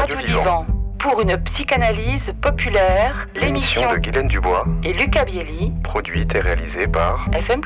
Radio Vivant. Pour une psychanalyse populaire, l'émission de Guylaine Dubois et Lucas Bielli, produite et réalisée par FM+.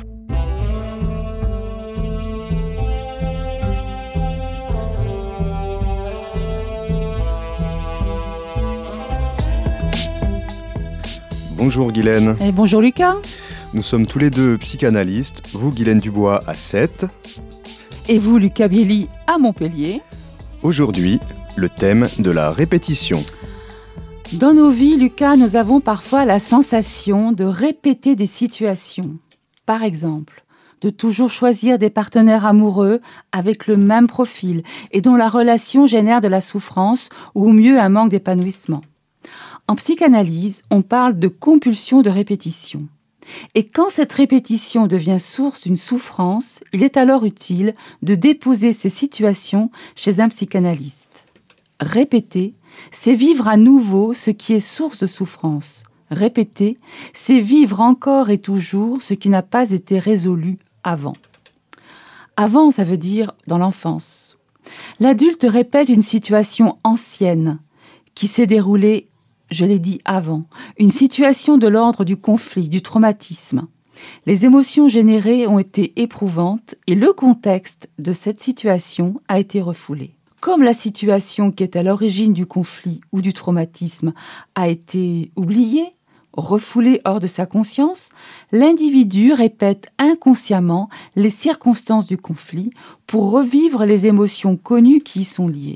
Bonjour Guylaine. Et bonjour Lucas. Nous sommes tous les deux psychanalystes, vous Guylaine Dubois à Sète. Et vous Lucas Bielli à Montpellier. Aujourd'hui, le thème de la répétition. Dans nos vies, Lucas, nous avons parfois la sensation de répéter des situations. Par exemple, de toujours choisir des partenaires amoureux avec le même profil et dont la relation génère de la souffrance ou mieux un manque d'épanouissement. En psychanalyse, on parle de compulsion de répétition. Et quand cette répétition devient source d'une souffrance, il est alors utile de déposer ces situations chez un psychanalyste. Répéter, c'est vivre à nouveau ce qui est source de souffrance. Répéter, c'est vivre encore et toujours ce qui n'a pas été résolu avant. Avant, ça veut dire dans l'enfance. L'adulte répète une situation ancienne qui s'est déroulée, je l'ai dit avant, une situation de l'ordre du conflit, du traumatisme. Les émotions générées ont été éprouvantes et le contexte de cette situation a été refoulé. Comme la situation qui est à l'origine du conflit ou du traumatisme a été oubliée, refoulée hors de sa conscience, l'individu répète inconsciemment les circonstances du conflit pour revivre les émotions connues qui y sont liées.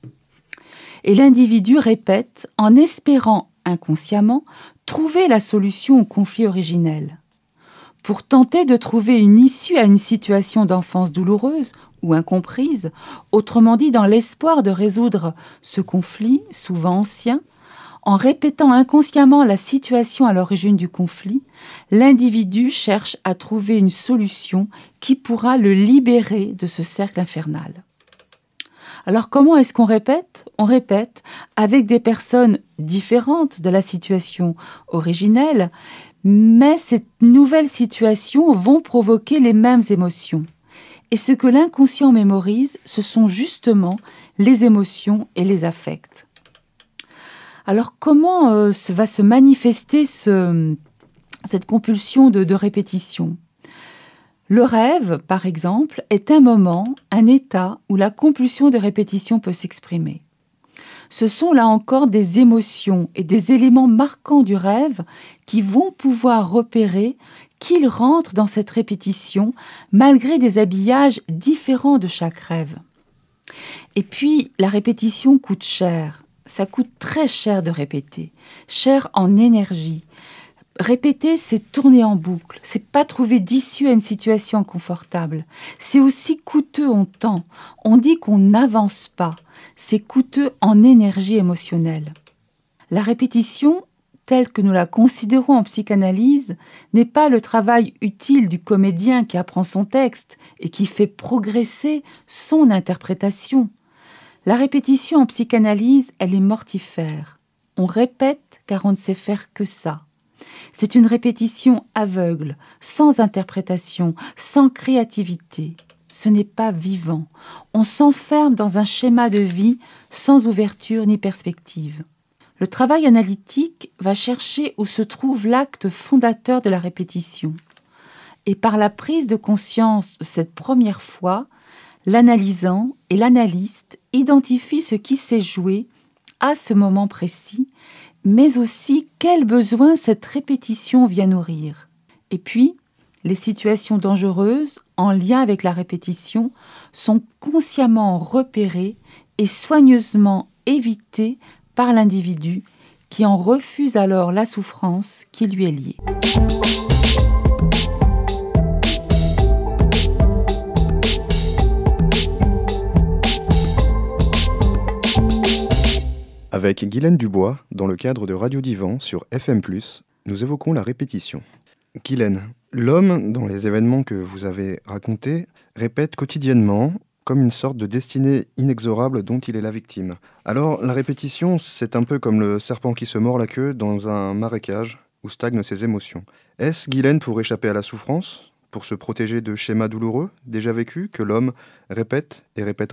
Et l'individu répète en espérant inconsciemment trouver la solution au conflit originel. Pour tenter de trouver une issue à une situation d'enfance douloureuse ou incomprise, autrement dit dans l'espoir de résoudre ce conflit, souvent ancien, en répétant inconsciemment la situation à l'origine du conflit, l'individu cherche à trouver une solution qui pourra le libérer de ce cercle infernal. Alors comment est-ce qu'on répète ? On répète avec des personnes différentes de la situation originelle, mais ces nouvelles situations vont provoquer les mêmes émotions. Et ce que l'inconscient mémorise, ce sont justement les émotions et les affects. Alors comment va se manifester cette compulsion de répétition ? Le rêve, par exemple, est un moment, un état où la compulsion de répétition peut s'exprimer. Ce sont là encore des émotions et des éléments marquants du rêve qui vont pouvoir repérer qu'il rentre dans cette répétition malgré des habillages différents de chaque rêve. Et puis, la répétition coûte cher. Ça coûte très cher de répéter, cher en énergie. Répéter, c'est tourner en boucle, c'est pas trouver d'issue à une situation inconfortable. C'est aussi coûteux en temps. On dit qu'on n'avance pas. C'est coûteux en énergie émotionnelle. La répétition, telle que nous la considérons en psychanalyse, n'est pas le travail utile du comédien qui apprend son texte et qui fait progresser son interprétation. La répétition en psychanalyse, elle est mortifère. On répète car on ne sait faire que ça. C'est une répétition aveugle, sans interprétation, sans créativité. Ce n'est pas vivant. On s'enferme dans un schéma de vie sans ouverture ni perspective. Le travail analytique va chercher où se trouve l'acte fondateur de la répétition. Et par la prise de conscience de cette première fois, l'analysant et l'analyste identifient ce qui s'est joué à ce moment précis, mais aussi quel besoin cette répétition vient nourrir. Et puis, les situations dangereuses en lien avec la répétition sont consciemment repérées et soigneusement évitées par l'individu qui en refuse alors la souffrance qui lui est liée. Avec Guylaine Dubois, dans le cadre de Radio Divan sur FM+, nous évoquons la répétition. Guylaine, l'homme, dans les événements que vous avez racontés, répète quotidiennement comme une sorte de destinée inexorable dont il est la victime. Alors, la répétition, c'est un peu comme le serpent qui se mord la queue dans un marécage où stagnent ses émotions. Est-ce, Guylaine, pour échapper à la souffrance, pour se protéger de schémas douloureux déjà vécus, que l'homme répète et répète encore ?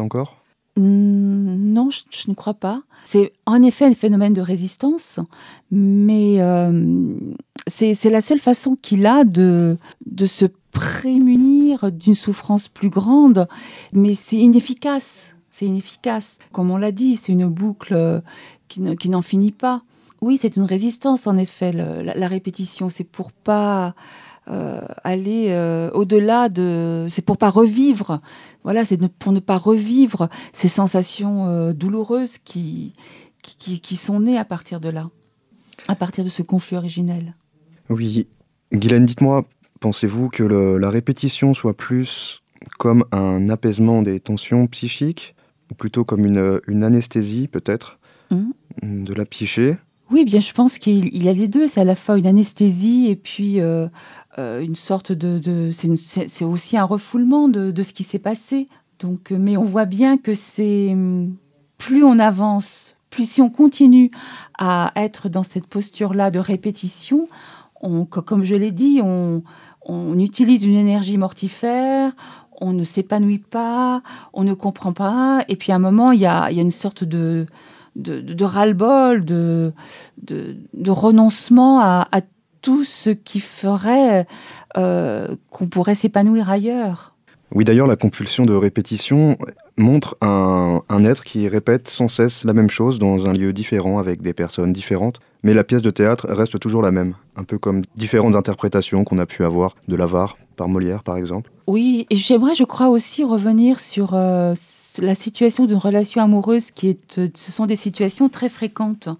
Non, je ne crois pas. C'est en effet un phénomène de résistance, mais c'est la seule façon qu'il a de se prémunir d'une souffrance plus grande, mais c'est inefficace. C'est inefficace. Comme on l'a dit, c'est une boucle qui n'en finit pas. Oui, c'est une résistance, en effet, la répétition. C'est pour pas aller au-delà de... C'est pour pas revivre. Voilà, pour ne pas revivre ces sensations douloureuses qui sont nées à partir de là, à partir de ce conflit originel. Oui, Guylaine, dites-moi, pensez-vous que la répétition soit plus comme un apaisement des tensions psychiques, ou plutôt comme une anesthésie, peut-être, de la psyché ? Oui, bien, je pense qu'il y a les deux. C'est à la fois une anesthésie et puis une sorte c'est aussi un refoulement de ce qui s'est passé. Donc, mais on voit bien que plus on avance, plus si on continue à être dans cette posture-là de répétition, comme je l'ai dit, on utilise une énergie mortifère, on ne s'épanouit pas, on ne comprend pas. Et puis à un moment, il y a une sorte de ras-le-bol, de renoncement à tout ce qui ferait qu'on pourrait s'épanouir ailleurs. Oui, d'ailleurs, la compulsion de répétition montre un être qui répète sans cesse la même chose dans un lieu différent, avec des personnes différentes. Mais la pièce de théâtre reste toujours la même, un peu comme différentes interprétations qu'on a pu avoir de l'Avare par Molière, par exemple. Oui, et j'aimerais, je crois, aussi revenir sur la situation d'une relation amoureuse ce sont des situations très fréquentes.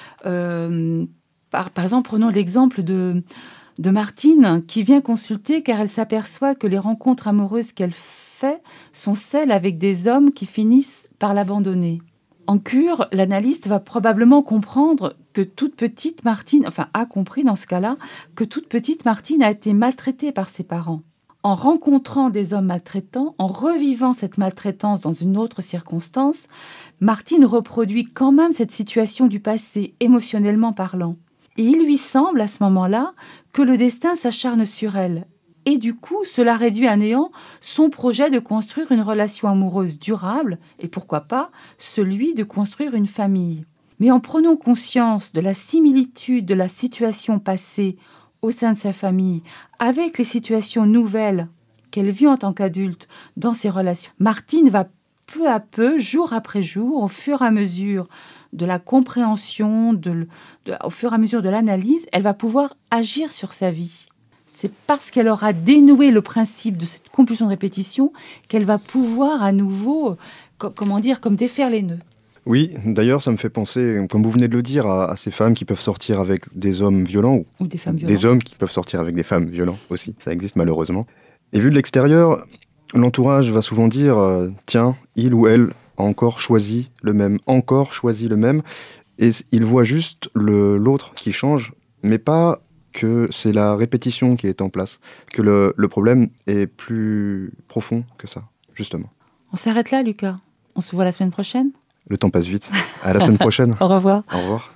Par exemple, prenons l'exemple de Martine qui vient consulter car elle s'aperçoit que les rencontres amoureuses qu'elle fait sont celles avec des hommes qui finissent par l'abandonner. En cure, l'analyste va probablement comprendre que toute petite Martine, a compris dans ce cas-là, que toute petite Martine a été maltraitée par ses parents. En rencontrant des hommes maltraitants, en revivant cette maltraitance dans une autre circonstance, Martine reproduit quand même cette situation du passé, émotionnellement parlant. Et il lui semble à ce moment-là que le destin s'acharne sur elle. Et du coup, cela réduit à néant son projet de construire une relation amoureuse durable et pourquoi pas celui de construire une famille. Mais en prenant conscience de la similitude de la situation passée au sein de sa famille avec les situations nouvelles qu'elle vit en tant qu'adulte dans ses relations, Martine va peu à peu, jour après jour, au fur et à mesure de la compréhension, au fur et à mesure de l'analyse, elle va pouvoir agir sur sa vie. C'est parce qu'elle aura dénoué le principe de cette compulsion de répétition qu'elle va pouvoir à nouveau, comme défaire les nœuds. Oui, d'ailleurs, ça me fait penser, comme vous venez de le dire, à ces femmes qui peuvent sortir avec des hommes violents. Ou des femmes violentes. Des hommes qui peuvent sortir avec des femmes violentes aussi. Ça existe malheureusement. Et vu de l'extérieur, l'entourage va souvent dire « Tiens, il ou elle a encore choisi le même. » Et il voit juste l'autre qui change, mais pas que c'est la répétition qui est en place, que le problème est plus profond que ça, justement. On s'arrête là, Lucas. On se voit la semaine prochaine. Le temps passe vite. À la semaine prochaine. Au revoir. Au revoir.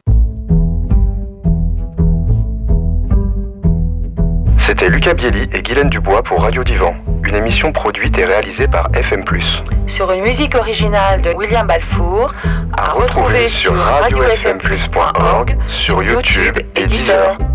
C'était Lucas Bielli et Guylaine Dubois pour Radio Divan, une émission produite et réalisée par FM+. Sur une musique originale de William Balfour, à retrouver sur radiofmplus.org, sur YouTube et Deezer.